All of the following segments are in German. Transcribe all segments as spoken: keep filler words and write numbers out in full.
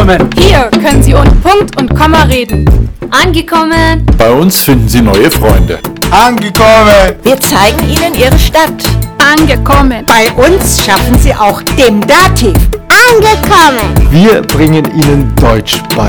Angekommen! Hier können Sie ohne Punkt und Komma reden. Angekommen! Bei uns finden Sie neue Freunde. Angekommen! Wir zeigen Ihnen Ihre Stadt. Angekommen! Bei uns schaffen Sie auch dem Dativ. Angekommen! Wir bringen Ihnen Deutsch bei.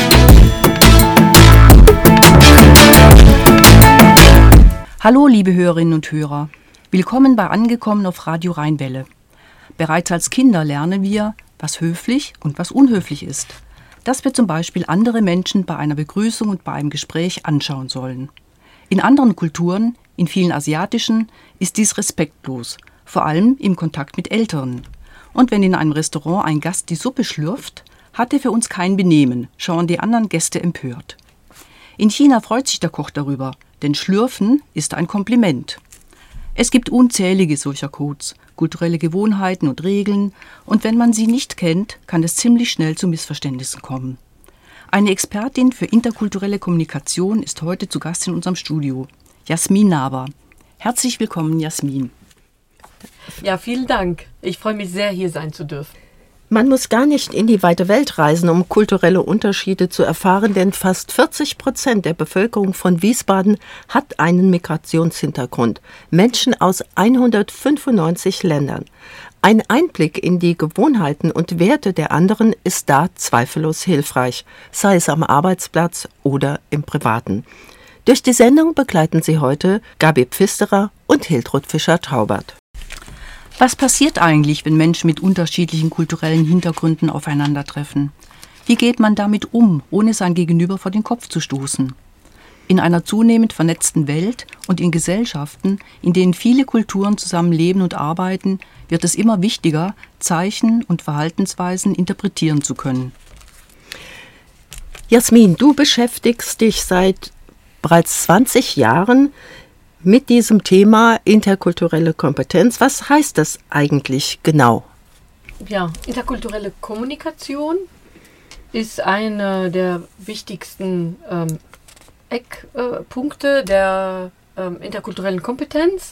Hallo liebe Hörerinnen und Hörer, willkommen bei Angekommen auf Radio Rheinwelle. Bereits als Kinder lernen wir, was höflich und was unhöflich ist. Dass wir zum Beispiel andere Menschen bei einer Begrüßung und bei einem Gespräch anschauen sollen. In anderen Kulturen, in vielen asiatischen, ist dies respektlos, vor allem im Kontakt mit Älteren. Und wenn in einem Restaurant ein Gast die Suppe schlürft, hat er für uns kein Benehmen, schauen die anderen Gäste empört. In China freut sich der Koch darüber, denn Schlürfen ist ein Kompliment. Es gibt unzählige solcher Codes, kulturelle Gewohnheiten und Regeln, und wenn man sie nicht kennt, kann es ziemlich schnell zu Missverständnissen kommen. Eine Expertin für interkulturelle Kommunikation ist heute zu Gast in unserem Studio, Jasmin Naber. Herzlich willkommen, Jasmin. Ja, vielen Dank. Ich freue mich sehr, hier sein zu dürfen. Man muss gar nicht in die weite Welt reisen, um kulturelle Unterschiede zu erfahren, denn fast vierzig Prozent der Bevölkerung von Wiesbaden hat einen Migrationshintergrund. Menschen aus hundertfünfundneunzig Ländern. Ein Einblick in die Gewohnheiten und Werte der anderen ist da zweifellos hilfreich, sei es am Arbeitsplatz oder im Privaten. Durch die Sendung begleiten Sie heute Gabi Pfisterer und Hiltrud Fischer-Taubert. Was passiert eigentlich, wenn Menschen mit unterschiedlichen kulturellen Hintergründen aufeinandertreffen? Wie geht man damit um, ohne sein Gegenüber vor den Kopf zu stoßen? In einer zunehmend vernetzten Welt und in Gesellschaften, in denen viele Kulturen zusammenleben und arbeiten, wird es immer wichtiger, Zeichen und Verhaltensweisen interpretieren zu können. Jasmin, du beschäftigst dich seit bereits zwanzig Jahren mit diesem Thema interkulturelle Kompetenz. Was heißt das eigentlich genau? Ja, interkulturelle Kommunikation ist einer der wichtigsten ähm, Eckpunkte äh, der ähm, interkulturellen Kompetenz.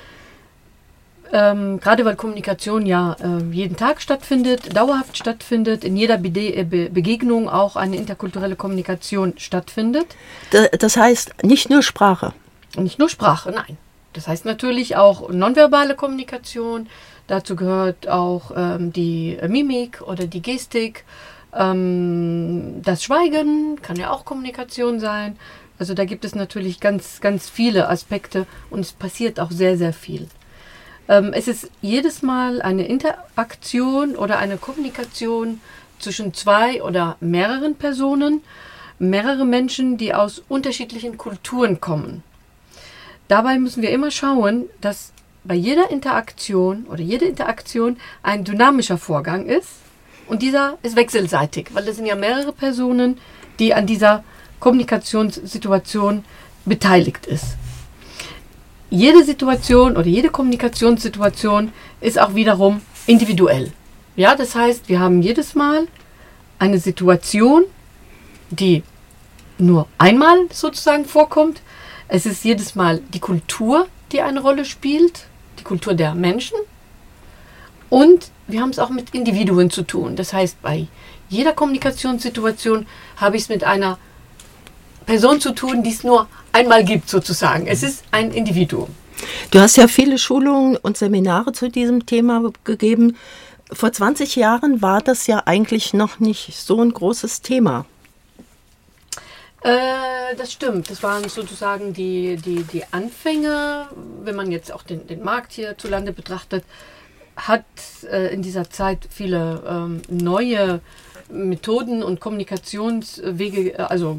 Ähm, gerade weil Kommunikation ja äh, jeden Tag stattfindet, dauerhaft stattfindet, in jeder Be- Be- Begegnung auch eine interkulturelle Kommunikation stattfindet. Das heißt nicht nur Sprache. Nicht nur Sprache, nein. Das heißt natürlich auch nonverbale Kommunikation. Dazu gehört auch ähm, die Mimik oder die Gestik. Ähm, das Schweigen kann ja auch Kommunikation sein. Also da gibt es natürlich ganz, ganz viele Aspekte und es passiert auch sehr, sehr viel. Ähm, es ist jedes Mal eine Interaktion oder eine Kommunikation zwischen zwei oder mehreren Personen, mehrere Menschen, die aus unterschiedlichen Kulturen kommen. Dabei müssen wir immer schauen, dass bei jeder Interaktion oder jede Interaktion ein dynamischer Vorgang ist und dieser ist wechselseitig, weil es sind ja mehrere Personen, die an dieser Kommunikationssituation beteiligt ist. Jede Situation oder jede Kommunikationssituation ist auch wiederum individuell. Ja, das heißt, wir haben jedes Mal eine Situation, die nur einmal sozusagen vorkommt. Es ist jedes Mal die Kultur, die eine Rolle spielt, die Kultur der Menschen. Und wir haben es auch mit Individuen zu tun. Das heißt, bei jeder Kommunikationssituation habe ich es mit einer Person zu tun, die es nur einmal gibt sozusagen. Es ist ein Individuum. Du hast ja viele Schulungen und Seminare zu diesem Thema gegeben. Vor zwanzig Jahren war das ja eigentlich noch nicht so ein großes Thema. Äh, das stimmt. Das waren sozusagen die, die, die Anfänge. Wenn man jetzt auch den, den Markt hierzulande betrachtet, hat äh, in dieser Zeit viele ähm, neue Methoden und Kommunikationswege, also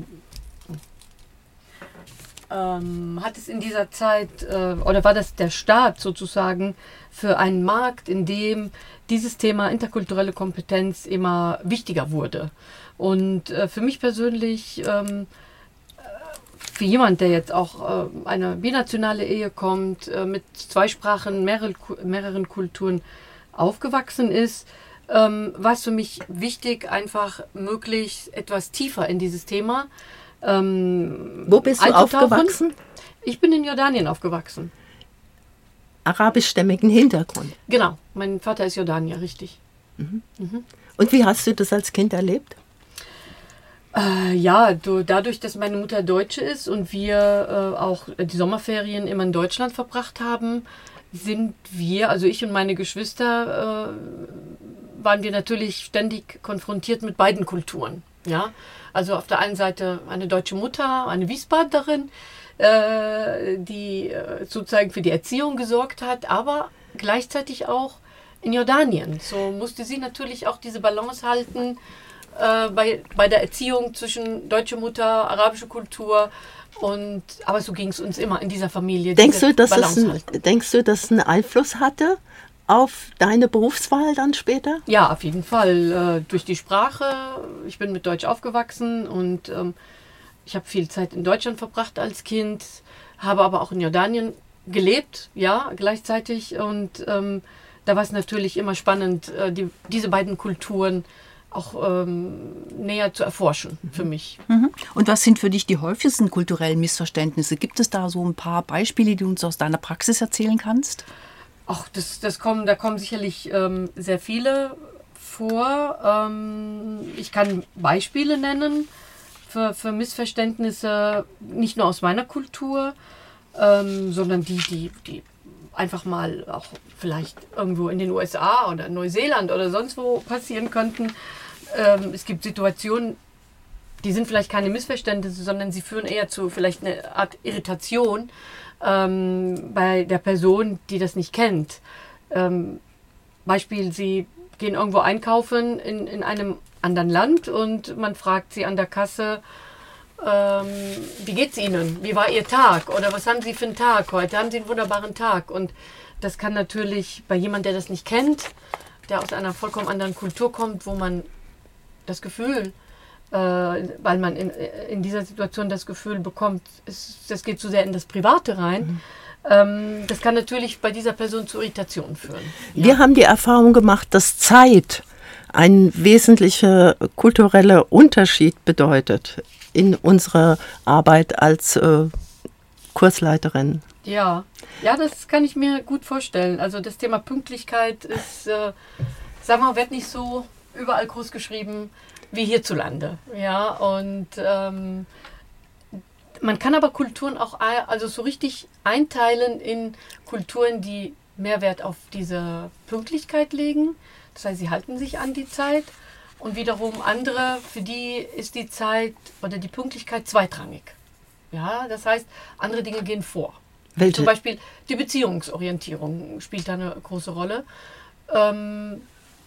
ähm, hat es in dieser Zeit, äh, oder war das der Start sozusagen für einen Markt, in dem dieses Thema interkulturelle Kompetenz immer wichtiger wurde. Und äh, für mich persönlich, ähm, für jemand, der jetzt auch äh, eine binationale Ehe kommt, äh, mit zwei Sprachen, mehrere, mehreren Kulturen aufgewachsen ist, ähm, war es für mich wichtig, einfach möglichst etwas tiefer in dieses Thema ähm, Wo bist du aufgewachsen? Ich bin in Jordanien aufgewachsen. Arabischstämmigen Hintergrund. Genau, mein Vater ist Jordanier, richtig. Mhm. Mhm. Und wie hast du das als Kind erlebt? Äh, ja, du, dadurch, dass meine Mutter Deutsche ist und wir äh, auch die Sommerferien immer in Deutschland verbracht haben, sind wir, also ich und meine Geschwister, äh, waren wir natürlich ständig konfrontiert mit beiden Kulturen. Ja? Also auf der einen Seite eine deutsche Mutter, eine Wiesbadenerin, äh, die äh, sozusagen für die Erziehung gesorgt hat, aber gleichzeitig auch in Jordanien. So musste sie natürlich auch diese Balance halten äh, bei, bei der Erziehung zwischen deutsche Mutter, arabische Kultur. Und, aber so ging es uns immer in dieser Familie. Denkst du, dass es ein, denkst du, dass es einen Einfluss hatte auf deine Berufswahl dann später? Ja, auf jeden Fall. Äh, durch die Sprache. Ich bin mit Deutsch aufgewachsen und ähm, ich habe viel Zeit in Deutschland verbracht als Kind, habe aber auch in Jordanien gelebt, ja, gleichzeitig. Und ähm, da war es natürlich immer spannend, äh, die, diese beiden Kulturen auch ähm, näher zu erforschen für mich. Mhm. Und was sind für dich die häufigsten kulturellen Missverständnisse? Gibt es da so ein paar Beispiele, die du uns aus deiner Praxis erzählen kannst? Ach, das, das kommen, da kommen sicherlich ähm, sehr viele vor. Ähm, ich kann Beispiele nennen für, für Missverständnisse, nicht nur aus meiner Kultur, ähm, sondern die, die, die einfach mal auch vielleicht irgendwo in den U S A oder Neuseeland oder sonst wo passieren könnten. Ähm, es gibt Situationen, die sind vielleicht keine Missverständnisse, sondern sie führen eher zu vielleicht einer Art Irritation ähm, bei der Person, die das nicht kennt. Ähm, Beispiel, sie gehen irgendwo einkaufen in, in einem anderen Land und man fragt sie an der Kasse, Ähm, wie geht's Ihnen? Wie war Ihr Tag? Oder was haben Sie für einen Tag heute? Haben Sie einen wunderbaren Tag? Und das kann natürlich bei jemandem, der das nicht kennt, der aus einer vollkommen anderen Kultur kommt, wo man das Gefühl, äh, weil man in, in dieser Situation das Gefühl bekommt, es, das geht zu sehr in das Private rein, mhm. ähm, das kann natürlich bei dieser Person zu Irritationen führen. Ja. Wir haben die Erfahrung gemacht, dass Zeit ein wesentlicher kultureller Unterschied bedeutet in unserer Arbeit als äh, Kursleiterin. Ja, ja, das kann ich mir gut vorstellen. Also das Thema Pünktlichkeit ist, äh, sagen wir mal, wird nicht so überall groß geschrieben wie hierzulande. Ja, und ähm, man kann aber Kulturen auch also so richtig einteilen in Kulturen, die mehr Wert auf diese Pünktlichkeit legen. Das heißt, sie halten sich an die Zeit. Und wiederum andere, für die ist die Zeit oder die Pünktlichkeit zweitrangig. Ja, das heißt, andere Dinge gehen vor. Welche? Zum Beispiel die Beziehungsorientierung spielt da eine große Rolle. Ähm,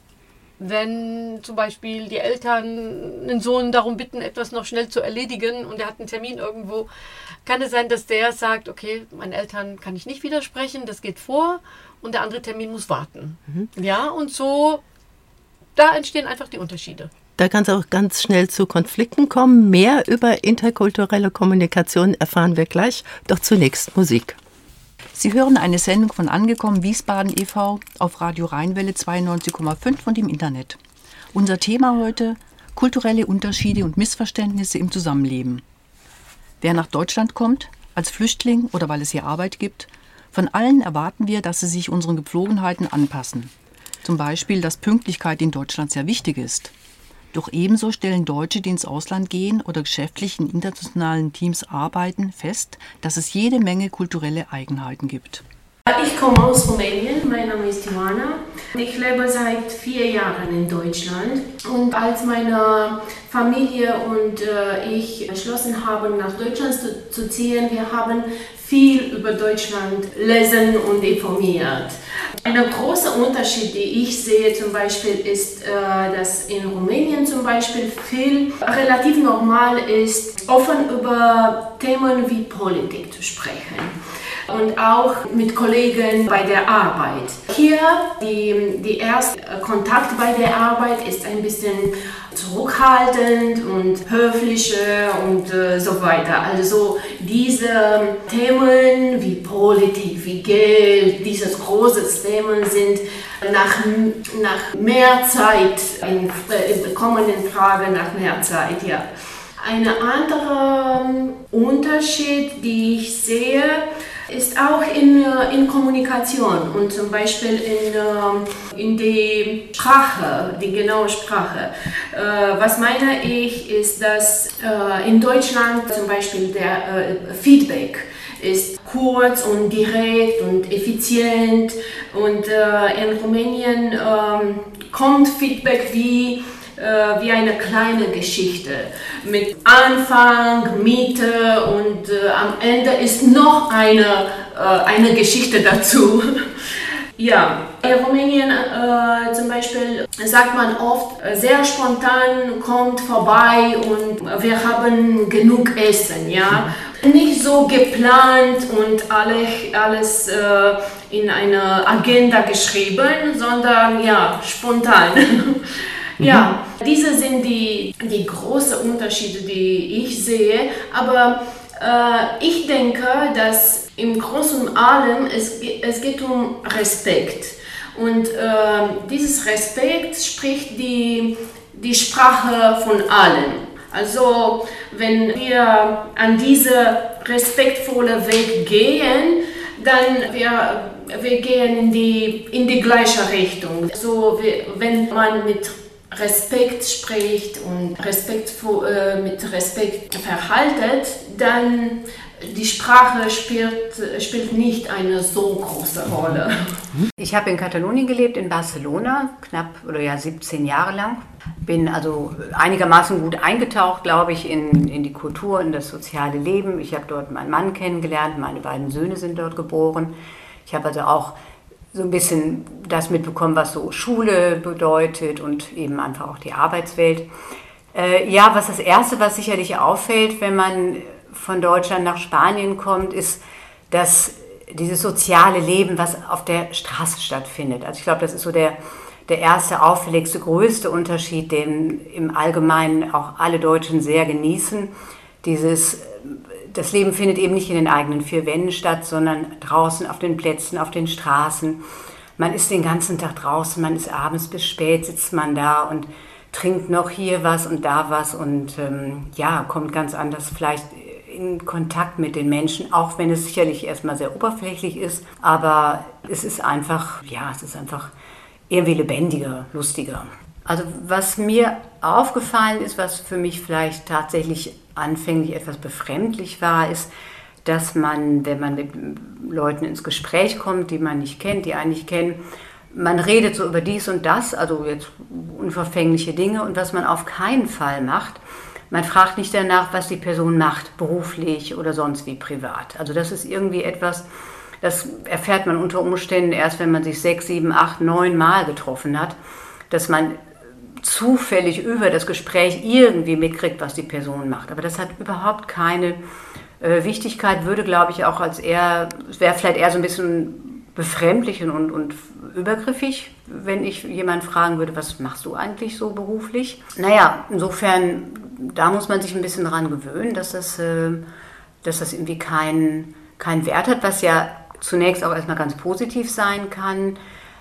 wenn zum Beispiel die Eltern einen Sohn darum bitten, etwas noch schnell zu erledigen und er hat einen Termin irgendwo, kann es sein, dass der sagt, okay, meinen Eltern kann ich nicht widersprechen, das geht vor und der andere Termin muss warten. Mhm. Ja, und so, da entstehen einfach die Unterschiede. Da kann es auch ganz schnell zu Konflikten kommen. Mehr über interkulturelle Kommunikation erfahren wir gleich, doch zunächst Musik. Sie hören eine Sendung von Angekommen Wiesbaden e V auf Radio Rheinwelle zweiundneunzig Komma fünf und im Internet. Unser Thema heute: kulturelle Unterschiede und Missverständnisse im Zusammenleben. Wer nach Deutschland kommt, als Flüchtling oder weil es hier Arbeit gibt, von allen erwarten wir, dass sie sich unseren Gepflogenheiten anpassen. Zum Beispiel, dass Pünktlichkeit in Deutschland sehr wichtig ist. Doch ebenso stellen Deutsche, die ins Ausland gehen oder geschäftlich in internationalen Teams arbeiten, fest, dass es jede Menge kulturelle Eigenheiten gibt. Ich komme aus Rumänien, mein Name ist Ioana. Ich lebe seit vier Jahren in Deutschland. Und als meine Familie und äh, ich entschlossen haben, nach Deutschland zu, zu ziehen, wir haben viel über Deutschland lesen und informiert. Ein großer Unterschied, den ich sehe zum Beispiel, ist, äh, dass in Rumänien zum Beispiel viel relativ normal ist, offen über Themen wie Politik zu sprechen. Und auch mit Kollegen bei der Arbeit. Hier, die, die erste Kontakt bei der Arbeit ist ein bisschen zurückhaltend und höflicher und äh, so weiter. Also diese Themen wie Politik, wie Geld, dieses große Themen sind nach, nach mehr Zeit, in, äh, kommen in Frage nach mehr Zeit, ja. Ein anderer Unterschied, den ich sehe, ist auch in, in Kommunikation und zum Beispiel in, in die Sprache, die genaue Sprache. Was meine ich, ist, dass in Deutschland zum Beispiel der Feedback ist kurz und direkt und effizient und in Rumänien kommt Feedback wie wie eine kleine Geschichte mit Anfang, Mitte und äh, am Ende ist noch eine, äh, eine Geschichte dazu. Ja, in Rumänien äh, zum Beispiel sagt man oft, äh, sehr spontan kommt vorbei und wir haben genug Essen, ja. Nicht so geplant und alle, alles äh, in eine Agenda geschrieben, sondern ja, spontan. Ja, diese sind die, die großen Unterschiede, die ich sehe, aber äh, ich denke, dass im Großen und Allem es, es geht um Respekt und äh, dieses Respekt spricht die, die Sprache von allen. Also wenn wir an diese respektvolle Weg gehen, dann wir, wir gehen in die, in die gleiche Richtung. So, wenn man mit Respekt spricht und Respekt, äh, mit Respekt verhaltet, dann die Sprache spielt, spielt nicht eine so große Rolle. Ich habe in Katalonien gelebt, in Barcelona, knapp oder ja siebzehn Jahre lang. Bin also einigermaßen gut eingetaucht, glaube ich, in, in die Kultur, in das soziale Leben. Ich habe dort meinen Mann kennengelernt, meine beiden Söhne sind dort geboren. Ich habe also auch so ein bisschen das mitbekommen, was so Schule bedeutet und eben einfach auch die Arbeitswelt. Äh, ja, was das Erste, was sicherlich auffällt, wenn man von Deutschland nach Spanien kommt, ist, dass dieses soziale Leben, was auf der Straße stattfindet. Also ich glaube, das ist so der, der erste, auffälligste, größte Unterschied, den im Allgemeinen auch alle Deutschen sehr genießen. Dieses Das Leben findet eben nicht in den eigenen vier Wänden statt, sondern draußen auf den Plätzen, auf den Straßen. Man ist den ganzen Tag draußen, man ist abends bis spät, sitzt man da und trinkt noch hier was und da was und ähm, ja, kommt ganz anders vielleicht in Kontakt mit den Menschen, auch wenn es sicherlich erstmal sehr oberflächlich ist, aber es ist einfach, ja, es ist einfach irgendwie lebendiger, lustiger. Also was mir aufgefallen ist, was für mich vielleicht tatsächlich anfänglich etwas befremdlich war, ist, dass man, wenn man mit Leuten ins Gespräch kommt, die man nicht kennt, die einen nicht kennen, man redet so über dies und das, also jetzt unverfängliche Dinge und was man auf keinen Fall macht, man fragt nicht danach, was die Person macht, beruflich oder sonst wie privat. Also das ist irgendwie etwas, das erfährt man unter Umständen erst, wenn man sich sechs, sieben, acht, neun Mal getroffen hat, dass man zufällig über das Gespräch irgendwie mitkriegt, was die Person macht. Aber das hat überhaupt keine äh, Wichtigkeit, würde, glaube ich, auch als eher, es wäre vielleicht eher so ein bisschen befremdlich und, und übergriffig, wenn ich jemanden fragen würde, was machst du eigentlich so beruflich? Naja, insofern, da muss man sich ein bisschen dran gewöhnen, dass das, äh, dass das irgendwie keinen keinen Wert hat, was ja zunächst auch erstmal ganz positiv sein kann.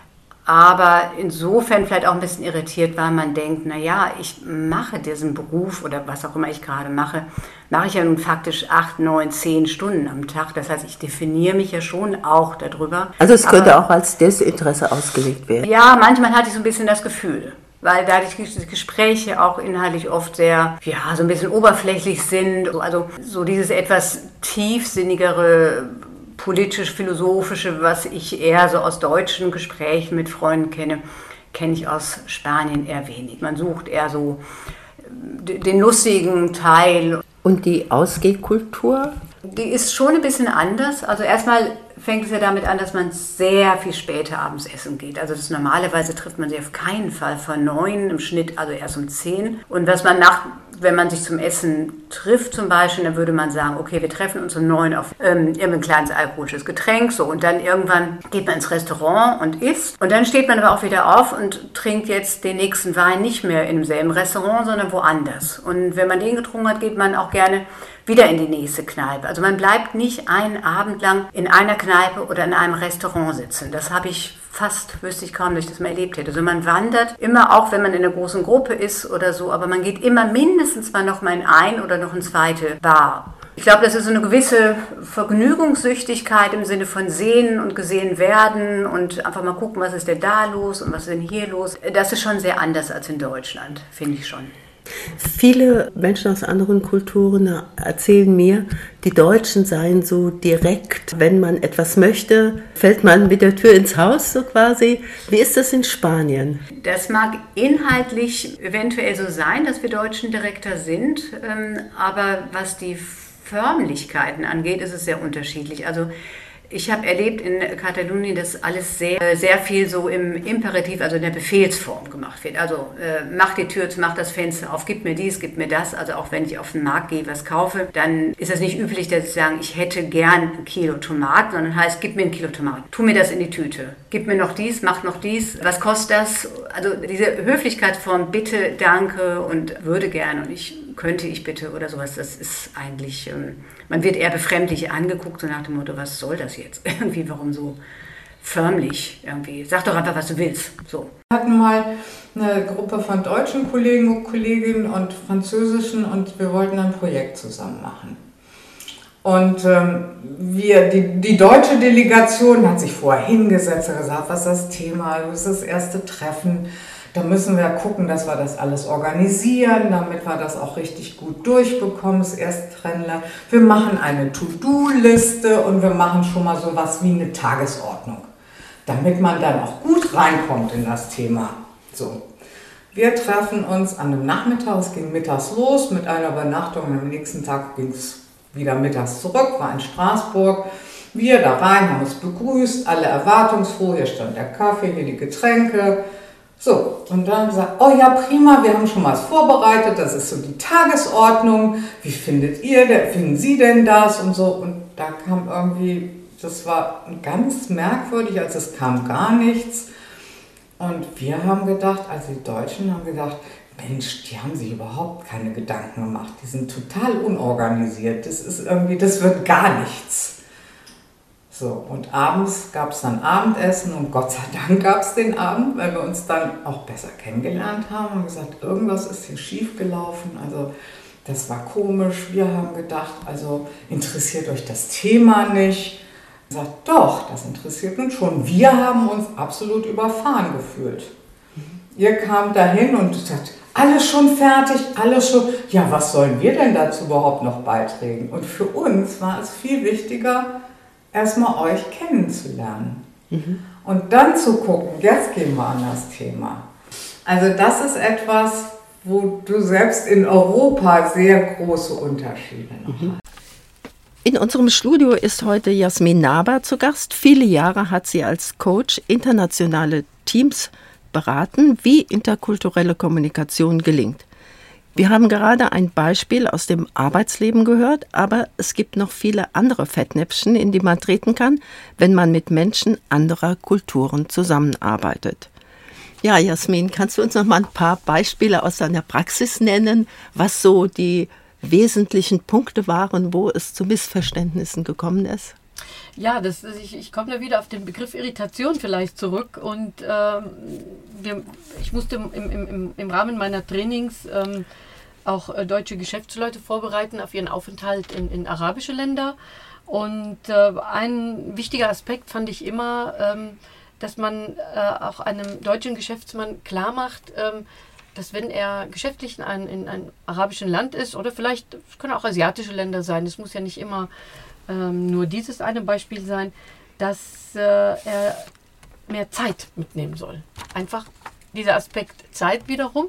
Aber insofern vielleicht auch ein bisschen irritiert, weil man denkt, naja, ich mache diesen Beruf oder was auch immer ich gerade mache, mache ich ja nun faktisch acht, neun, zehn Stunden am Tag. Das heißt, ich definiere mich ja schon auch darüber. Also es könnte Aber, auch als Desinteresse ausgelegt werden. Ja, manchmal hatte ich so ein bisschen das Gefühl, weil dadurch die Gespräche auch inhaltlich oft sehr, ja, so ein bisschen oberflächlich sind. Also so dieses etwas tiefsinnigere, politisch-philosophische, was ich eher so aus deutschen Gesprächen mit Freunden kenne, kenne ich aus Spanien eher wenig. Man sucht eher so den lustigen Teil. Und die Ausgehkultur? Die ist schon ein bisschen anders. Also erstmal fängt es ja damit an, dass man sehr viel später abends essen geht. Also das normalerweise trifft man sich auf keinen Fall vor neun, im Schnitt also erst um zehn. Und was man nach, wenn man sich zum Essen trifft zum Beispiel, dann würde man sagen, okay, wir treffen uns um neun auf ähm, irgendein kleines alkoholisches Getränk, so, und dann irgendwann geht man ins Restaurant und isst. Und dann steht man aber auch wieder auf und trinkt jetzt den nächsten Wein nicht mehr in demselben Restaurant, sondern woanders. Und wenn man den getrunken hat, geht man auch gerne wieder in die nächste Kneipe. Also man bleibt nicht einen Abend lang in einer Kneipe oder in einem Restaurant sitzen. Das habe ich fast, wüsste ich kaum, dass ich das mal erlebt hätte. Also man wandert immer, auch wenn man in einer großen Gruppe ist oder so, aber man geht immer mindestens mal noch mal in ein oder noch eine zweite Bar. Ich glaube, das ist so eine gewisse Vergnügungssüchtigkeit im Sinne von sehen und gesehen werden und einfach mal gucken, was ist denn da los und was ist denn hier los. Das ist schon sehr anders als in Deutschland, finde ich schon. Viele Menschen aus anderen Kulturen erzählen mir, die Deutschen seien so direkt. Wenn man etwas möchte, fällt man mit der Tür ins Haus, so quasi. Wie ist das in Spanien? Das mag inhaltlich eventuell so sein, dass wir Deutschen direkter sind, aber was die Förmlichkeiten angeht, ist es sehr unterschiedlich. Also ich habe erlebt in Katalonien, dass alles sehr, sehr viel so im Imperativ, also in der Befehlsform gemacht wird. Also äh, mach die Tür zu, mach das Fenster auf, gib mir dies, gib mir das. Also auch wenn ich auf den Markt gehe, was kaufe, dann ist es nicht üblich, dass ich sage, ich hätte gern ein Kilo Tomaten, sondern heißt, gib mir ein Kilo Tomaten, tu mir das in die Tüte, gib mir noch dies, mach noch dies, was kostet das? Also diese Höflichkeitsform, bitte, danke und würde gerne und ich könnte ich bitte oder sowas, das ist eigentlich, ähm, man wird eher befremdlich angeguckt, so nach dem Motto, was soll das jetzt? Irgendwie, warum so förmlich irgendwie? Sag doch einfach, was du willst. So. Wir hatten mal eine Gruppe von deutschen Kollegen und Kolleginnen und französischen und wir wollten ein Projekt zusammen machen. Und ähm, wir, die, die deutsche Delegation hat sich vorher hingesetzt und gesagt, was ist das Thema, was ist das erste Treffen? Da müssen wir gucken, dass wir das alles organisieren, damit wir das auch richtig gut durchbekommen, das Ersttrenner. Wir machen eine To-Do-Liste und wir machen schon mal sowas wie eine Tagesordnung, damit man dann auch gut reinkommt in das Thema. So. Wir treffen uns an einem Nachmittag, es ging mittags los mit einer Übernachtung und am nächsten Tag ging es wieder mittags zurück, war in Straßburg. Wir da rein, haben uns begrüßt, alle erwartungsfroh, hier stand der Kaffee, hier die Getränke. So, und dann gesagt, oh ja, prima, wir haben schon was vorbereitet, das ist so die Tagesordnung, wie findet ihr, finden Sie denn das und so. Und da kam irgendwie, das war ganz merkwürdig, als es kam gar nichts. Und wir haben gedacht, also die Deutschen haben gedacht, Mensch, die haben sich überhaupt keine Gedanken gemacht, die sind total unorganisiert, das ist irgendwie, das wird gar nichts. So, und abends gab es dann Abendessen und Gott sei Dank gab es den Abend, weil wir uns dann auch besser kennengelernt haben und gesagt, irgendwas ist hier schief gelaufen, also das war komisch. Wir haben gedacht, also interessiert euch das Thema nicht? Ich habe gesagt, doch, das interessiert uns schon. Wir haben uns absolut überfahren gefühlt. Mhm. Ihr kamt dahin und sagt, alles schon fertig, alles schon, ja, was sollen wir denn dazu überhaupt noch beitragen? Und für uns war es viel wichtiger, erstmal euch kennenzulernen. Mhm. Und dann zu gucken, jetzt gehen wir an das Thema. Also das ist etwas, wo du selbst in Europa sehr große Unterschiede noch mhm. hast. In unserem Studio ist heute Jasmin Naber zu Gast. Viele Jahre hat sie als Coach internationale Teams beraten, wie interkulturelle Kommunikation gelingt. Wir haben gerade ein Beispiel aus dem Arbeitsleben gehört, aber es gibt noch viele andere Fettnäpfchen, in die man treten kann, wenn man mit Menschen anderer Kulturen zusammenarbeitet. Ja, Jasmin, kannst du uns noch mal ein paar Beispiele aus deiner Praxis nennen, was so die wesentlichen Punkte waren, wo es zu Missverständnissen gekommen ist? Ja, das, ich, ich komme da wieder auf den Begriff Irritation vielleicht zurück und ähm, wir, ich musste im, im, im Rahmen meiner Trainings ähm, auch äh, deutsche Geschäftsleute vorbereiten auf ihren Aufenthalt in, in arabische Länder und äh, ein wichtiger Aspekt fand ich immer, ähm, dass man äh, auch einem deutschen Geschäftsmann klar macht, ähm, dass wenn er geschäftlich in, ein, in einem arabischen Land ist oder vielleicht, es können auch asiatische Länder sein, es muss ja nicht immer ähm, nur dieses eine Beispiel sein, dass äh, er mehr Zeit mitnehmen soll. Einfach dieser Aspekt Zeit wiederum,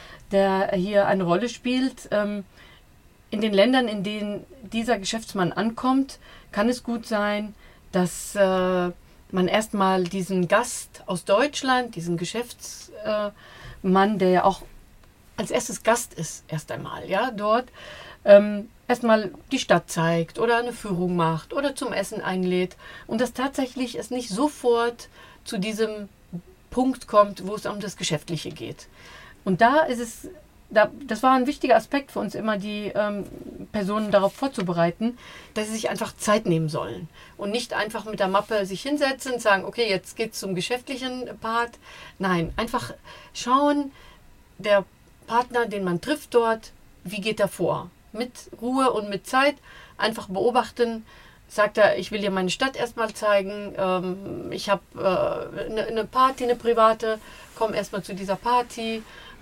der hier eine Rolle spielt. Ähm, in den Ländern, in denen dieser Geschäftsmann ankommt, kann es gut sein, dass äh, man erstmal diesen Gast aus Deutschland, diesen Geschäftsmann, äh, der ja auch als erstes Gast ist, erst einmal, ja, dort, ähm, erstmal die Stadt zeigt oder eine Führung macht oder zum Essen einlädt und dass tatsächlich es nicht sofort zu diesem Punkt kommt, wo es um das Geschäftliche geht. Und da ist es, da, das war ein wichtiger Aspekt für uns immer, die ähm, Personen darauf vorzubereiten, dass sie sich einfach Zeit nehmen sollen und nicht einfach mit der Mappe sich hinsetzen und sagen, okay, jetzt geht es zum geschäftlichen Part. Nein, einfach schauen, der Partner, den man trifft dort, wie geht er vor? Mit Ruhe und mit Zeit einfach beobachten. Sagt er, ich will dir meine Stadt erstmal zeigen, ähm, ich habe äh, eine, eine Party, eine private, komm erstmal zu dieser Party.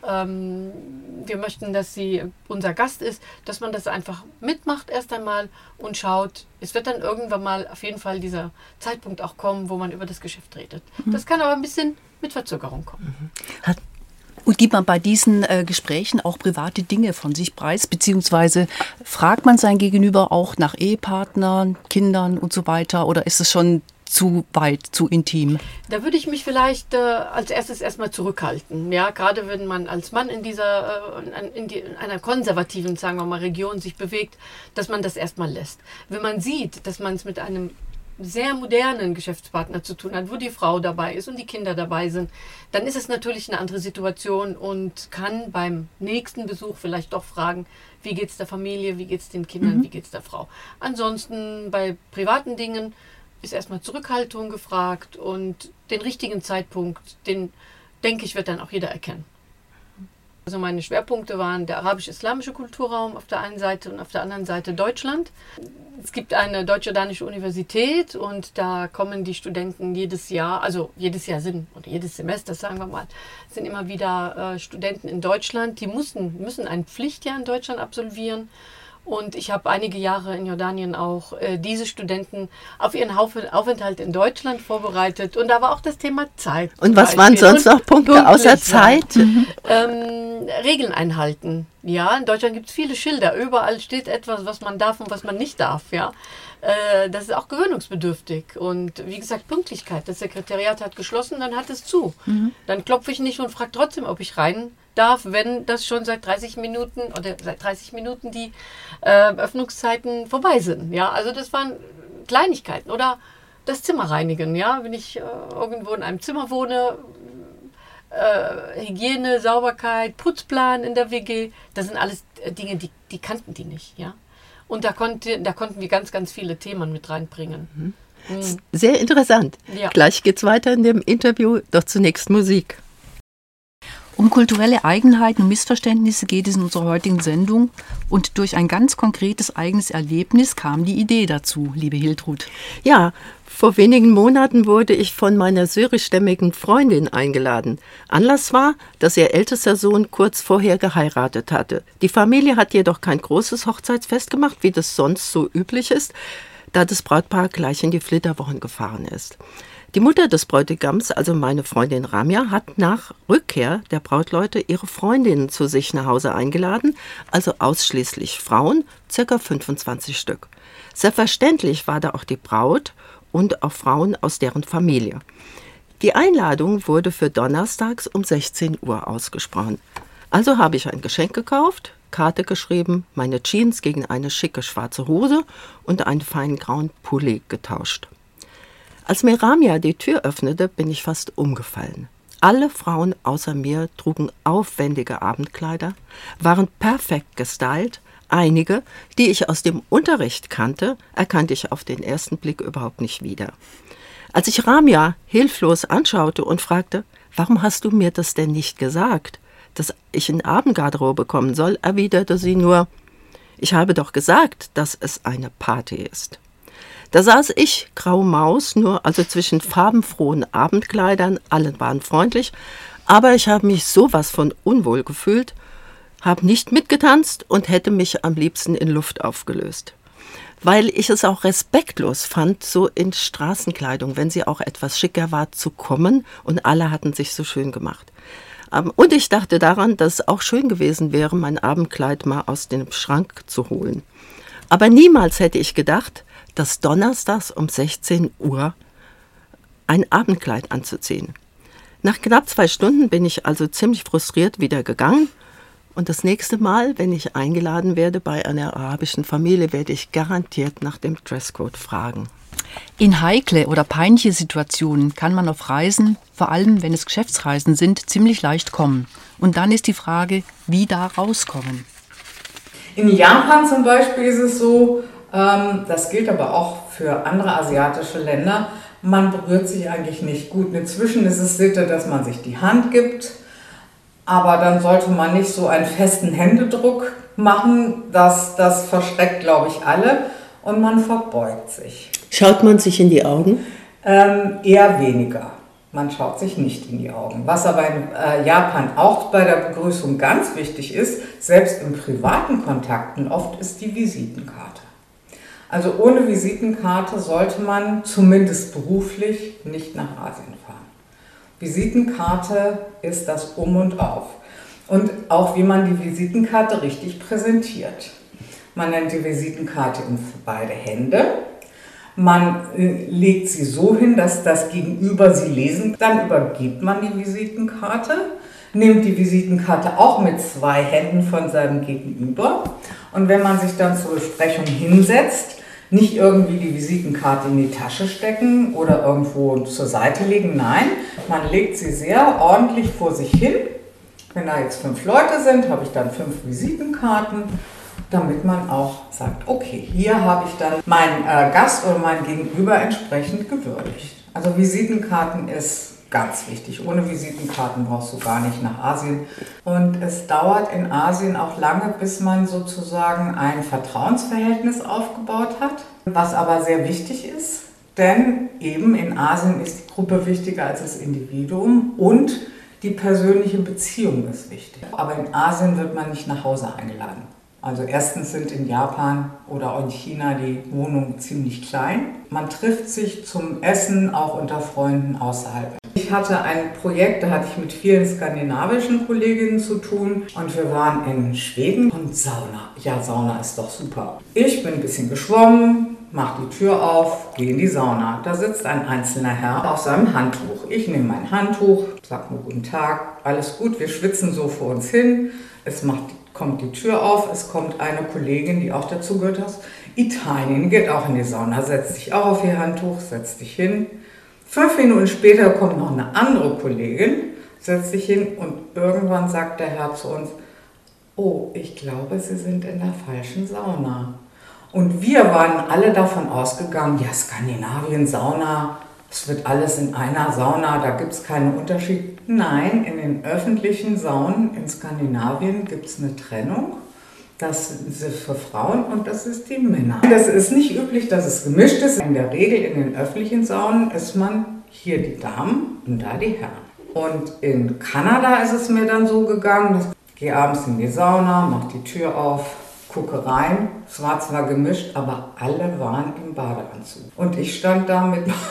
Ähm, wir möchten, dass sie unser Gast ist, dass man das einfach mitmacht erst einmal und schaut. Es wird dann irgendwann mal auf jeden Fall dieser Zeitpunkt auch kommen, wo man über das Geschäft redet. Mhm. Das kann aber ein bisschen mit Verzögerung kommen. Mhm. Hat Und gibt man bei diesen äh, Gesprächen auch private Dinge von sich preis, beziehungsweise fragt man sein Gegenüber auch nach Ehepartnern, Kindern und so weiter, oder ist es schon zu weit, zu intim? Da würde ich mich vielleicht äh, als erstes erstmal zurückhalten. Ja, gerade wenn man als Mann in dieser äh, in, die, in einer konservativen, sagen wir mal, Region sich bewegt, dass man das erstmal lässt. Wenn man sieht, dass man es mit einem sehr modernen Geschäftspartner zu tun hat, wo die Frau dabei ist und die Kinder dabei sind, dann ist es natürlich eine andere Situation und kann beim nächsten Besuch vielleicht doch fragen, wie geht es der Familie, wie geht es den Kindern, mhm. wie geht es der Frau. Ansonsten bei privaten Dingen ist erstmal Zurückhaltung gefragt und den richtigen Zeitpunkt, den denke ich, wird dann auch jeder erkennen. Also meine Schwerpunkte waren der arabisch-islamische Kulturraum auf der einen Seite und auf der anderen Seite Deutschland. Es gibt eine deutsch-jordanische Universität und da kommen die Studenten jedes Jahr, also jedes Jahr sind, oder jedes Semester, sagen wir mal, sind immer wieder äh, Studenten in Deutschland, die müssen, müssen ein Pflichtjahr in Deutschland absolvieren. Und ich habe einige Jahre in Jordanien auch äh, diese Studenten auf ihren Aufenthalt in Deutschland vorbereitet. Und da war auch das Thema Zeit. Und was waren sonst noch Punkte außer Zeit? Mhm. Ähm, Regeln einhalten. Ja, in Deutschland gibt es viele Schilder. Überall steht etwas, was man darf und was man nicht darf. Ja, äh, das ist auch gewöhnungsbedürftig. Und wie gesagt, Pünktlichkeit. Das Sekretariat hat geschlossen, dann hat es zu. Mhm. Dann klopfe ich nicht und frage trotzdem, ob ich rein darf, wenn das schon seit dreißig Minuten oder seit dreißig Minuten die äh, Öffnungszeiten vorbei sind. Ja, also das waren Kleinigkeiten. Oder das Zimmer reinigen. Ja, wenn ich äh, irgendwo in einem Zimmer wohne, äh, Hygiene, Sauberkeit, Putzplan in der W G, das sind alles Dinge, die, die kannten die nicht. Ja, und da, konnte, da konnten wir ganz, ganz viele Themen mit reinbringen. Mhm. Mhm. Sehr interessant. Ja. Gleich geht's weiter in dem Interview, doch zunächst Musik. Um kulturelle Eigenheiten und Missverständnisse geht es in unserer heutigen Sendung und durch ein ganz konkretes eigenes Erlebnis kam die Idee dazu, liebe Hiltrud. Ja, vor wenigen Monaten wurde ich von meiner syrischstämmigen Freundin eingeladen. Anlass war, dass ihr ältester Sohn kurz vorher geheiratet hatte. Die Familie hat jedoch kein großes Hochzeitsfest gemacht, wie das sonst so üblich ist, da das Brautpaar gleich in die Flitterwochen gefahren ist. Die Mutter des Bräutigams, also meine Freundin Ramia, hat nach Rückkehr der Brautleute ihre Freundinnen zu sich nach Hause eingeladen, also ausschließlich Frauen, ca. fünfundzwanzig Stück. Selbstverständlich war da auch die Braut und auch Frauen aus deren Familie. Die Einladung wurde für donnerstags um sechzehn Uhr ausgesprochen. Also habe ich ein Geschenk gekauft, Karte geschrieben, meine Jeans gegen eine schicke schwarze Hose und einen feinen grauen Pulli getauscht. Als mir Ramia die Tür öffnete, bin ich fast umgefallen. Alle Frauen außer mir trugen aufwendige Abendkleider, waren perfekt gestylt. Einige, die ich aus dem Unterricht kannte, erkannte ich auf den ersten Blick überhaupt nicht wieder. Als ich Ramia hilflos anschaute und fragte, warum hast du mir das denn nicht gesagt, dass ich in Abendgarderobe kommen soll, erwiderte sie nur, ich habe doch gesagt, dass es eine Party ist. Da saß ich, graue Maus, nur also zwischen farbenfrohen Abendkleidern, alle waren freundlich, aber ich habe mich sowas von unwohl gefühlt, habe nicht mitgetanzt und hätte mich am liebsten in Luft aufgelöst. Weil ich es auch respektlos fand, so in Straßenkleidung, wenn sie auch etwas schicker war, zu kommen und alle hatten sich so schön gemacht. Und ich dachte daran, dass es auch schön gewesen wäre, mein Abendkleid mal aus dem Schrank zu holen. Aber niemals hätte ich gedacht, dass donnerstags um sechzehn Uhr ein Abendkleid anzuziehen. Nach knapp zwei Stunden bin ich also ziemlich frustriert wieder gegangen. Und das nächste Mal, wenn ich eingeladen werde bei einer arabischen Familie, werde ich garantiert nach dem Dresscode fragen. In heikle oder peinliche Situationen kann man auf Reisen, vor allem wenn es Geschäftsreisen sind, ziemlich leicht kommen. Und dann ist die Frage, wie da rauskommen. In Japan zum Beispiel ist es so, ähm, das gilt aber auch für andere asiatische Länder, man berührt sich eigentlich nicht gut. Inzwischen ist es Sitte, dass man sich die Hand gibt, aber dann sollte man nicht so einen festen Händedruck machen, das, das verschreckt, glaube ich, alle. und man verbeugt sich. Schaut man sich in die Augen? Ähm, eher weniger. Man schaut sich nicht in die Augen. Was aber in äh, Japan auch bei der Begrüßung ganz wichtig ist, selbst in privaten Kontakten oft, ist die Visitenkarte. Also ohne Visitenkarte sollte man zumindest beruflich nicht nach Asien fahren. Visitenkarte ist das Um und Auf. Und auch wie man die Visitenkarte richtig präsentiert. Man nennt die Visitenkarte in beide Hände. Man äh, legt sie so hin, dass das Gegenüber sie lesen. Dann übergibt man die Visitenkarte, nimmt die Visitenkarte auch mit zwei Händen von seinem Gegenüber. Und wenn man sich dann zur Besprechung hinsetzt, nicht irgendwie die Visitenkarte in die Tasche stecken oder irgendwo zur Seite legen. Nein, man legt sie sehr ordentlich vor sich hin. Wenn da jetzt fünf Leute sind, habe ich dann fünf Visitenkarten, damit man auch sagt, okay, hier habe ich dann meinen äh, Gast oder mein Gegenüber entsprechend gewürdigt. Also Visitenkarten ist ganz wichtig. Ohne Visitenkarten brauchst du gar nicht nach Asien. Und es dauert in Asien auch lange, bis man sozusagen ein Vertrauensverhältnis aufgebaut hat, was aber sehr wichtig ist, denn eben in Asien ist die Gruppe wichtiger als das Individuum und die persönliche Beziehung ist wichtig. Aber in Asien wird man nicht nach Hause eingeladen. Also erstens sind in Japan oder auch in China die Wohnungen ziemlich klein. Man trifft sich zum Essen auch unter Freunden außerhalb. Ich hatte ein Projekt, da hatte ich mit vielen skandinavischen Kolleginnen zu tun und wir waren in Schweden und Sauna. Ja, Sauna ist doch super. Ich bin ein bisschen geschwommen, mach die Tür auf, gehe in die Sauna. Da sitzt ein einzelner Herr auf seinem Handtuch. Ich nehme mein Handtuch, sag nur guten Tag, alles gut, wir schwitzen so vor uns hin. Es macht, kommt die Tür auf, es kommt eine Kollegin, die auch dazu gehört aus Italien, geht auch in die Sauna, setzt sich auch auf ihr Handtuch, setzt sich hin. Fünf Minuten später kommt noch eine andere Kollegin, setzt sich hin und irgendwann sagt der Herr zu uns, oh, ich glaube, Sie sind in der falschen Sauna. Und wir waren alle davon ausgegangen, ja, Skandinavien, Sauna, es wird alles in einer Sauna, da gibt es keinen Unterschied. Nein, in den öffentlichen Saunen in Skandinavien gibt es eine Trennung. Das ist für Frauen und das ist die Männer. Das ist nicht üblich, dass es gemischt ist. In der Regel in den öffentlichen Saunen ist man hier die Damen und da die Herren. Und in Kanada ist es mir dann so gegangen, dass ich gehe abends in die Sauna, mache die Tür auf, gucke rein. Es war zwar gemischt, aber alle waren im Badeanzug. Und ich stand da mit meinem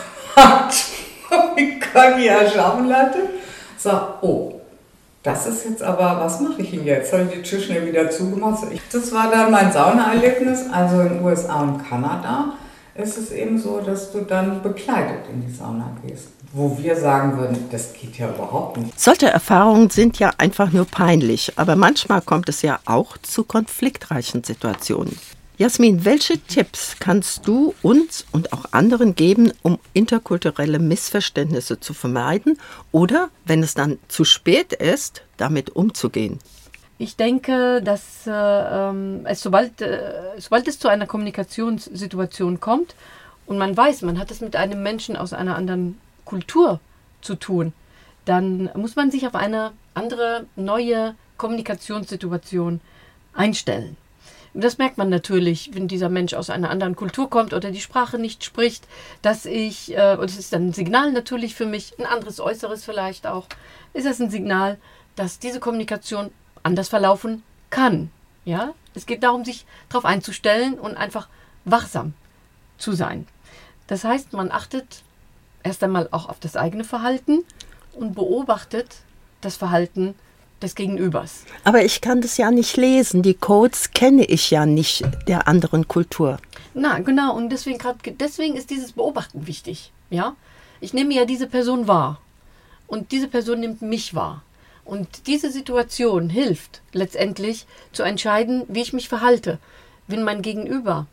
Handtuch, wie Conny erschaffen hatte. So, oh. Das ist jetzt aber, was mache ich denn jetzt? Habe ich die Tür schnell wieder zugemacht? Das war dann mein Saunaerlebnis. Also in den U S A und Kanada ist es eben so, dass du dann bekleidet in die Sauna gehst. Wo wir sagen würden, das geht ja überhaupt nicht. Solche Erfahrungen sind ja einfach nur peinlich, aber manchmal kommt es ja auch zu konfliktreichen Situationen. Jasmin, welche Tipps kannst du uns und auch anderen geben, um interkulturelle Missverständnisse zu vermeiden oder, wenn es dann zu spät ist, damit umzugehen? Ich denke, dass äh, es, sobald, äh, sobald es zu einer Kommunikationssituation kommt und man weiß, man hat es mit einem Menschen aus einer anderen Kultur zu tun, dann muss man sich auf eine andere, neue Kommunikationssituation einstellen. Und das merkt man natürlich, wenn dieser Mensch aus einer anderen Kultur kommt oder die Sprache nicht spricht, dass ich, äh, und es ist dann ein Signal natürlich für mich, ein anderes Äußeres vielleicht auch, ist das ein Signal, dass diese Kommunikation anders verlaufen kann. Ja? Es geht darum, sich darauf einzustellen und einfach wachsam zu sein. Das heißt, man achtet erst einmal auch auf das eigene Verhalten und beobachtet das Verhalten des Gegenübers. Aber ich kann das ja nicht lesen. Die Codes kenne ich ja nicht der anderen Kultur. Na, genau. Und deswegen, grad, deswegen ist dieses Beobachten wichtig. Ja? Ich nehme ja diese Person wahr. Und diese Person nimmt mich wahr. Und diese Situation hilft letztendlich zu entscheiden, wie ich mich verhalte. Wenn mein Gegenüber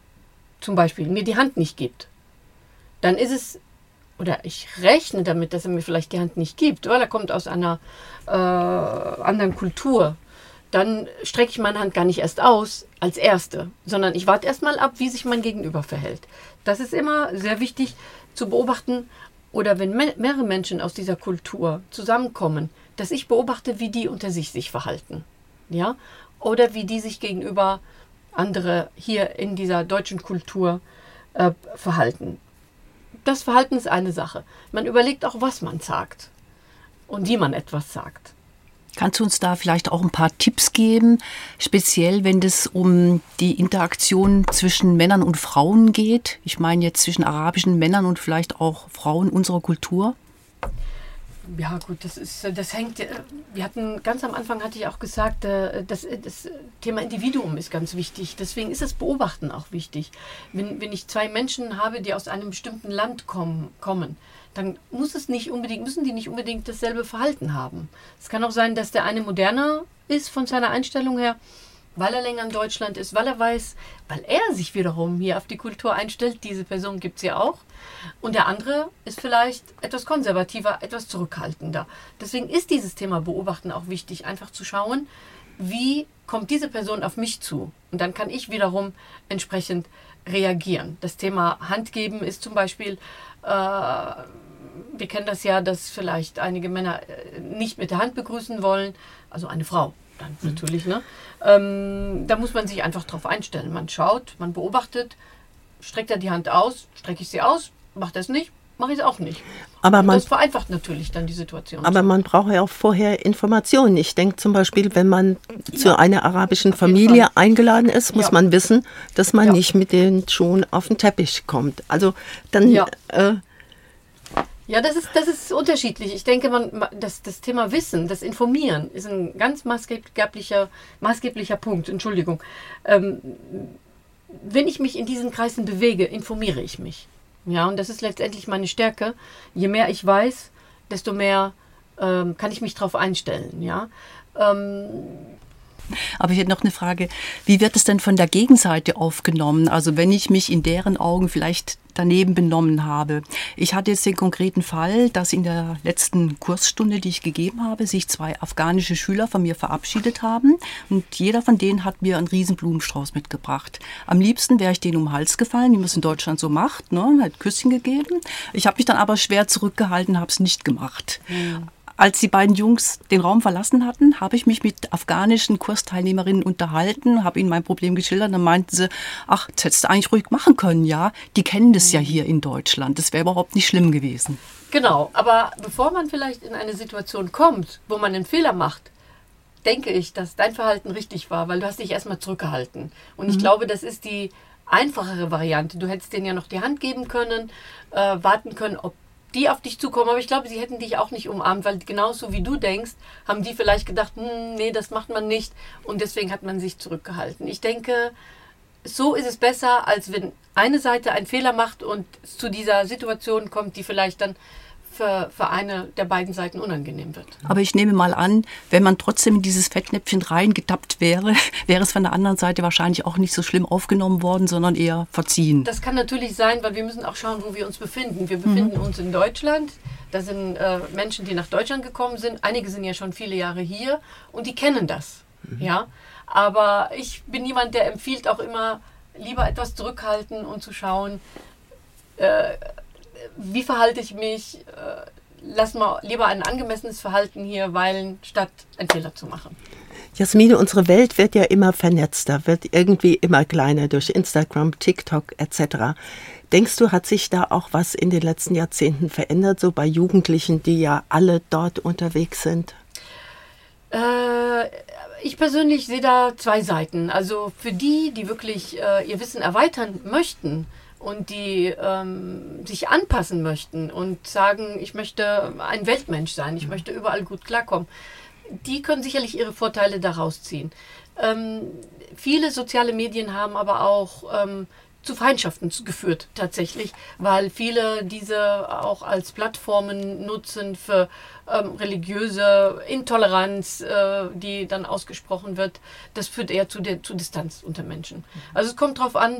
zum Beispiel mir die Hand nicht gibt, dann ist es, oder ich rechne damit, dass er mir vielleicht die Hand nicht gibt, weil er kommt aus einer äh, anderen Kultur, dann strecke ich meine Hand gar nicht erst aus als Erste, sondern ich warte erst mal ab, wie sich mein Gegenüber verhält. Das ist immer sehr wichtig zu beobachten, oder wenn me- mehrere Menschen aus dieser Kultur zusammenkommen, dass ich beobachte, wie die unter sich sich verhalten, ja, oder wie die sich gegenüber andere hier in dieser deutschen Kultur äh, verhalten. Das Verhalten ist eine Sache. Man überlegt auch, was man sagt und wie man etwas sagt. Kannst du uns da vielleicht auch ein paar Tipps geben, speziell wenn es um die Interaktion zwischen Männern und Frauen geht? Ich meine jetzt zwischen arabischen Männern und vielleicht auch Frauen unserer Kultur. Ja gut, das ist, das hängt, wir hatten, ganz am Anfang hatte ich auch gesagt, das, das Thema Individuum ist ganz wichtig. Deswegen ist das Beobachten auch wichtig. Wenn, wenn ich zwei Menschen habe, die aus einem bestimmten Land kommen, kommen, dann muss es nicht unbedingt, müssen die nicht unbedingt dasselbe Verhalten haben. Es kann auch sein, dass der eine moderner ist von seiner Einstellung her, weil er länger in Deutschland ist, weil er weiß, weil er sich wiederum hier auf die Kultur einstellt. Diese Person gibt es ja auch. Und der andere ist vielleicht etwas konservativer, etwas zurückhaltender. Deswegen ist dieses Thema Beobachten auch wichtig, einfach zu schauen, wie kommt diese Person auf mich zu. Und dann kann ich wiederum entsprechend reagieren. Das Thema Handgeben ist zum Beispiel, äh, wir kennen das ja, dass vielleicht einige Männer nicht mit der Hand begrüßen wollen, also eine Frau. Dann natürlich, ne? Ähm, da muss man sich einfach drauf einstellen. Man schaut, man beobachtet, streckt er die Hand aus, strecke ich sie aus, macht er es nicht, mache ich es auch nicht. Aber man, das vereinfacht natürlich dann die Situation. Aber man braucht ja auch vorher Informationen. Ich denke zum Beispiel, wenn man ja. zu einer arabischen Familie eingeladen ist, muss ja. man wissen, dass man ja. nicht mit den Schuhen auf den Teppich kommt. Also dann... Ja. Äh, Ja, das ist, das ist unterschiedlich. Ich denke, man, das, das Thema Wissen, das Informieren ist ein ganz maßgeblicher, maßgeblicher Punkt. Entschuldigung. Ähm, wenn ich mich in diesen Kreisen bewege, informiere ich mich. Ja, und das ist letztendlich meine Stärke. Je mehr ich weiß, desto mehr ähm, kann ich mich darauf einstellen. Ja. Ähm, Aber ich hätte noch eine Frage, wie wird es denn von der Gegenseite aufgenommen? Also wenn ich mich in deren Augen vielleicht daneben benommen habe. Ich hatte jetzt den konkreten Fall, dass in der letzten Kursstunde, die ich gegeben habe, sich zwei afghanische Schüler von mir verabschiedet haben und jeder von denen hat mir einen riesen Blumenstrauß mitgebracht. Am liebsten wäre ich denen um den Hals gefallen, wie man es in Deutschland so macht, ne? Halt Küsschen gegeben. Ich habe mich dann aber schwer zurückgehalten, habe es nicht gemacht. Mhm. Als die beiden Jungs den Raum verlassen hatten, habe ich mich mit afghanischen Kursteilnehmerinnen unterhalten, habe ihnen mein Problem geschildert. Dann meinten sie, ach, das hättest du eigentlich ruhig machen können, ja. Die kennen das ja hier in Deutschland. Das wäre überhaupt nicht schlimm gewesen. Genau, aber bevor man vielleicht in eine Situation kommt, wo man einen Fehler macht, denke ich, dass dein Verhalten richtig war, weil du hast dich erstmal zurückgehalten. Und mhm. ich glaube, das ist die einfachere Variante. Du hättest denen ja noch die Hand geben können, äh, warten können, ob die auf dich zukommen, aber ich glaube, sie hätten dich auch nicht umarmt, weil genauso wie du denkst, haben die vielleicht gedacht, hm, nee, das macht man nicht und deswegen hat man sich zurückgehalten. Ich denke, so ist es besser, als wenn eine Seite einen Fehler macht und es zu dieser Situation kommt, die vielleicht dann für, für eine der beiden Seiten unangenehm wird. Aber ich nehme mal an, wenn man trotzdem in dieses Fettnäpfchen reingetappt wäre, wäre es von der anderen Seite wahrscheinlich auch nicht so schlimm aufgenommen worden, sondern eher verziehen. Das kann natürlich sein, weil wir müssen auch schauen, wo wir uns befinden. Wir befinden mhm. uns in Deutschland. Da sind äh, Menschen, die nach Deutschland gekommen sind. Einige sind ja schon viele Jahre hier und die kennen das. Mhm. Ja? Aber ich bin jemand, der empfiehlt auch immer, lieber etwas zurückhalten und zu schauen, äh, wie verhalte ich mich? Lass mal lieber ein angemessenes Verhalten hier weilen, statt einen Fehler zu machen. Jasmine, unsere Welt wird ja immer vernetzter, wird irgendwie immer kleiner durch Instagram, TikTok et cetera. Denkst du, hat sich da auch was in den letzten Jahrzehnten verändert, so bei Jugendlichen, die ja alle dort unterwegs sind? Äh, ich persönlich sehe da zwei Seiten. Also für die, die wirklich äh, ihr Wissen erweitern möchten, und die ähm, sich anpassen möchten und sagen, ich möchte ein Weltmensch sein, ich möchte überall gut klarkommen, die können sicherlich ihre Vorteile daraus ziehen. Ähm, viele soziale Medien haben aber auch ähm, zu Feindschaften geführt tatsächlich, weil viele diese auch als Plattformen nutzen für ähm, religiöse Intoleranz, äh, die dann ausgesprochen wird. Das führt eher zu, der, zu Distanz unter Menschen. Also es kommt darauf an,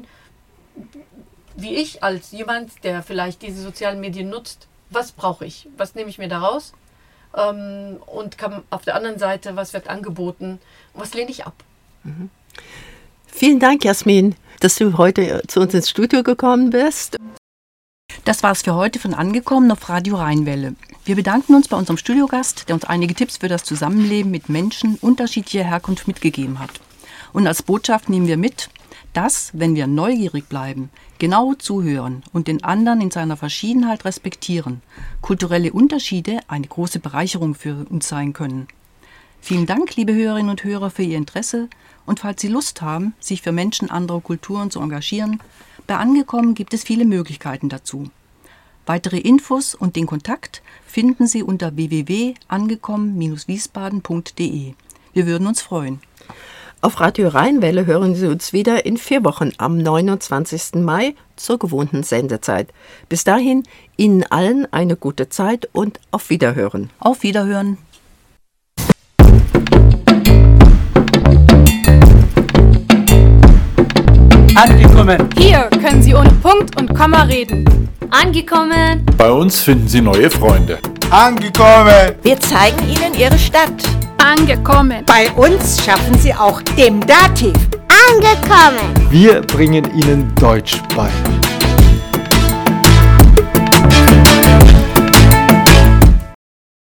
wie ich als jemand, der vielleicht diese sozialen Medien nutzt, was brauche ich? Was nehme ich mir daraus? Ähm, und kann auf der anderen Seite, was wird angeboten? Was lehne ich ab? Mhm. Vielen Dank, Jasmin, dass du heute zu uns ins Studio gekommen bist. Das war es für heute von Angekommen auf Radio Rheinwelle. Wir bedanken uns bei unserem Studiogast, der uns einige Tipps für das Zusammenleben mit Menschen unterschiedlicher Herkunft mitgegeben hat. Und als Botschaft nehmen wir mit: dass, wenn wir neugierig bleiben, genau zuhören und den anderen in seiner Verschiedenheit respektieren, kulturelle Unterschiede eine große Bereicherung für uns sein können. Vielen Dank, liebe Hörerinnen und Hörer, für Ihr Interesse und falls Sie Lust haben, sich für Menschen anderer Kulturen zu engagieren, bei Angekommen gibt es viele Möglichkeiten dazu. Weitere Infos und den Kontakt finden Sie unter w w w punkt angekommen Bindestrich wiesbaden punkt d e. Wir würden uns freuen. Auf Radio Rheinwelle hören Sie uns wieder in vier Wochen am neunundzwanzigsten Mai zur gewohnten Sendezeit. Bis dahin Ihnen allen eine gute Zeit und auf Wiederhören. Auf Wiederhören. Angekommen. Hier können Sie ohne Punkt und Komma reden. Angekommen. Bei uns finden Sie neue Freunde. Angekommen. Wir zeigen Ihnen Ihre Stadt. Angekommen. Bei uns schaffen Sie auch dem Dativ. Angekommen. Wir bringen Ihnen Deutsch bei.